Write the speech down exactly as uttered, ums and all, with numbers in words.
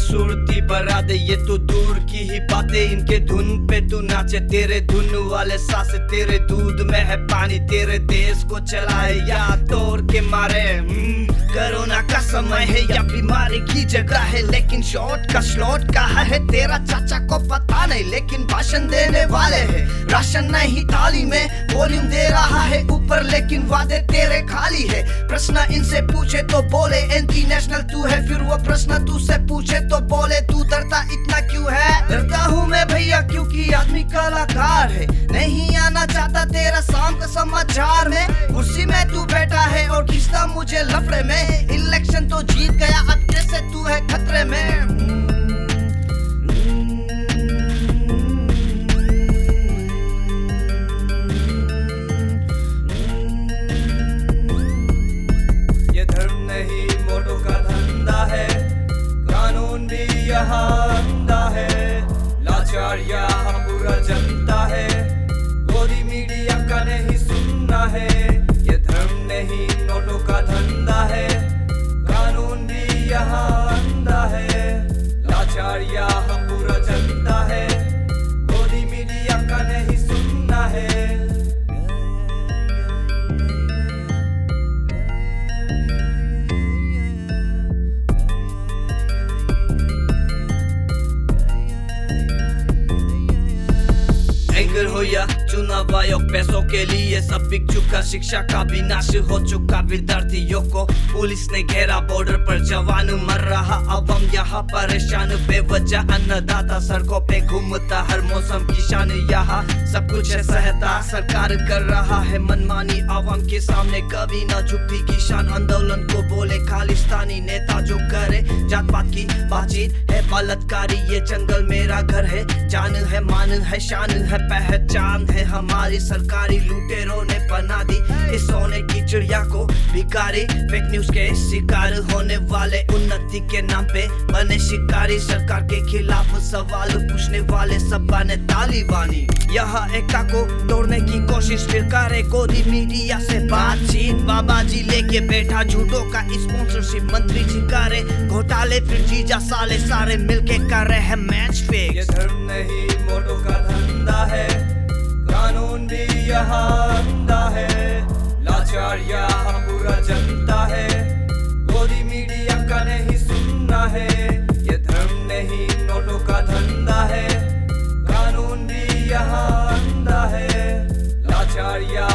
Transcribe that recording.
खूबसूरती बढ़ा दे ये तो दूर की ही बातें। इनके धुन पे तू नाचे, तेरे धुन वाले सांसे, तेरे दूध में है पानी, तेरे देश को चलाए या तोड़ के मारे। कोरोना का समय है या बीमारी की जगह है, लेकिन शॉट का स्लॉट कहा है तेरा चाचा को पता नहीं, लेकिन भाषण देने वाले हैं। राशन नहीं थाली में वॉल्यूम दे रहा है ऊपर, लेकिन वादे तेरे खाली है। प्रश्न इनसे पूछे तो बोले एंटी नेशनल तू है, फिर वो प्रश्न तू से पूछे तो बोले तू डरता इतना क्यों है। डरता हूँ मैं भैया क्योंकि आदमी कलाकार है, नहीं आना चाहता तेरा शाम का समाचार में। कुर्सी में तू बैठा है और खींचता मुझे लफड़े में, इलेक्शन तो जीत गया अब कैसे तू है खतरे में। ये धर्म नहीं मोटो का धंधा है, कानून भी यहाँ अंधा है, लाचार यहाँ पूरा जनता है, गोदी मीडिया का नहीं सुनना है। ये धर्म नहीं नोटों का धंधा है, कानून भी यहाँ अंधा है, लाचार यहाँ पूरा जनता है, गोदी मीडिया का नहीं सुनना है। एंकर हो या चुनाव आयोग, पैसों के लिए सब बिक चुका, शिक्षा का विनाश हो चुका विद्यार्थियों को पुलिस ने घेरा, बॉर्डर पर जवान मर रहा, अब हम यहाँ परेशान बेवजह। अन्नदाता सड़कों पे घूमता, हर मौसम किसान यहाँ सब कुछ है सहता। सरकार कर रहा है मनमानी आवाम के सामने, कभी न झुकती किसान आंदोलन को बोले खालिस्तानी नेता जो करे जात पात की बातचीत है बलात्कारी। ये जंगल मेरा घर है, जान है मान है शान है पहचान है हमारी, सरकारी लुटेरों ने बना दी इस सोने की चिड़िया को भिखारी। फेक न्यूज के शिकार होने वाले उन्नति के नाम पे बने शिकारी, सरकार के खिलाफ सवाल पूछने वाले सब बने तालिबानी। यहाँ एकता को तोड़ने की कोशिश फिर करे गोदी मीडिया से बातचीत, बाबा जी लेके बैठा झूठों का स्पॉन्सरशिप, मंत्री जी करे घोटाले फिर जीजा साले सारे मिलके कर रहे हैं मैच फिक्स। ये धर्म नहीं मोटो का धंधा है, कानून भी यहाँ अंधा है, लाचार यहाँ पूरा जनता है, गोदी मीडिया का नहीं सुनना है। ये धर्म नहीं नोटों का धंधा है, कानून भी यहाँ अंधा है, लाचार यहाँ